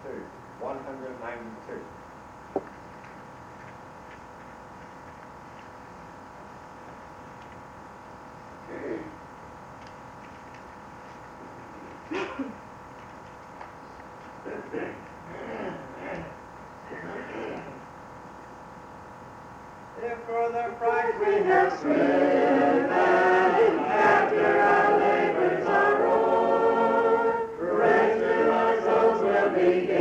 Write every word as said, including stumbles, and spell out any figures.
ninety-two. one hundred ninety-two. If for the price we have striven, after our labors are o'er, rest to our souls will be